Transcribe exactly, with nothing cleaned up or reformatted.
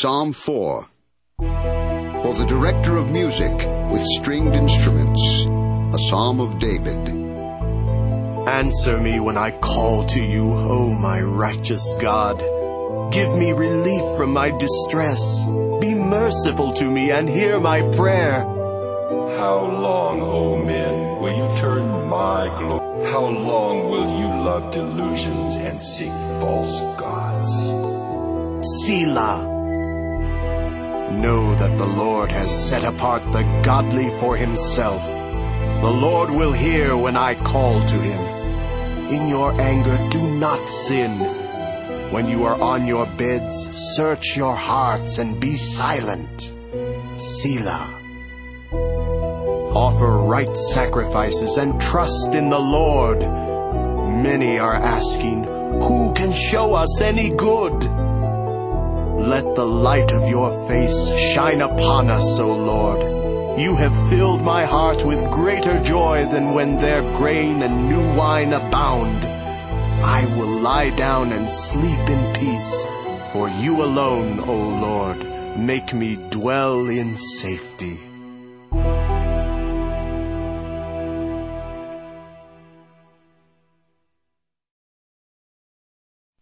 Psalm four. For the director of music with stringed instruments, a psalm of David. Answer me when I call to you, O my righteous God. Give me relief from my distress. Be merciful to me and hear my prayer. How long, O men, will you turn my glory? How long will you love delusions and seek false gods? Selah. Know that the Lord has set apart the godly for himself. The Lord will hear when I call to him. In your anger, do not sin. When you are on your beds, search your hearts and be silent. Selah. Offer right sacrifices and trust in the Lord. Many are asking, who can show us any good? Let the light of your face shine upon us, O Lord. You have filled my heart with greater joy than when their grain and new wine abound. I will lie down and sleep in peace, for you alone, O Lord, make me dwell in safety.